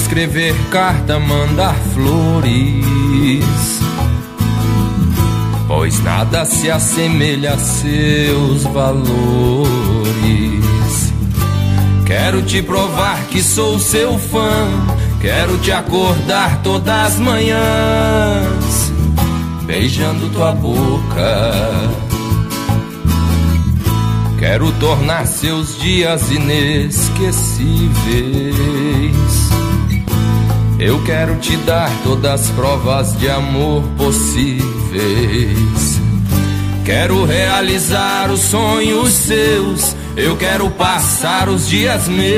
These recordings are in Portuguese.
escrever carta, mandar flores, pois nada se assemelha a seus valores. Quero te provar que sou seu fã, quero te acordar todas as manhãs, beijando tua boca. Quero tornar seus dias inesquecíveis. Eu quero te dar todas as provas de amor possíveis. Quero realizar os sonhos seus. Eu quero passar os dias meus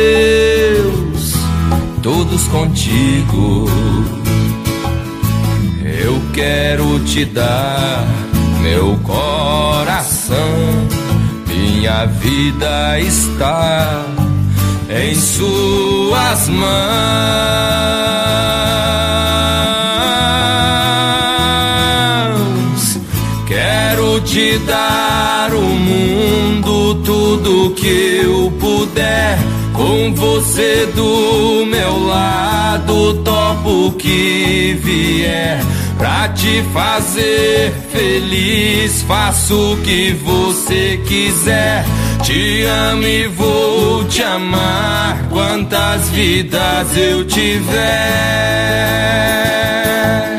todos contigo. Eu quero te dar meu coração. Minha vida está em suas mãos. Quero te dar o mundo, tudo que eu puder. Com você do meu lado, topo o que vier. Pra te fazer feliz, faço o que você quiser. Te amo e vou te amar quantas vidas eu tiver.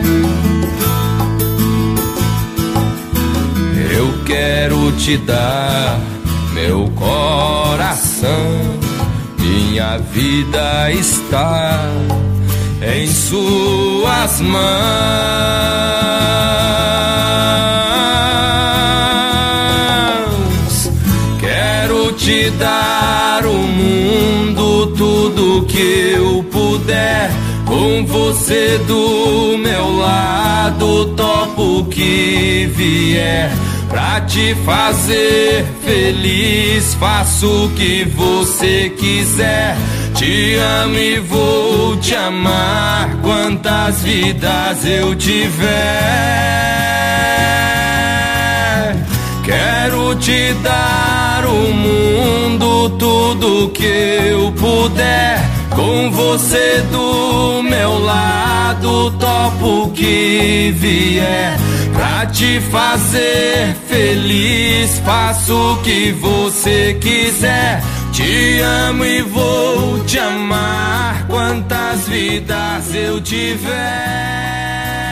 Eu quero te dar meu coração. Minha vida está em suas mãos. Quero te dar o mundo, tudo que eu puder. Com você do meu lado, topo o que vier. Pra te fazer feliz, faço o que você quiser. Te amo e vou te amar quantas vidas eu tiver. Quero te dar o mundo, tudo que eu puder. Com você do meu lado, topo o que vier. Pra te fazer feliz, faço o que você quiser. Te amo e vou te amar quantas vidas eu tiver.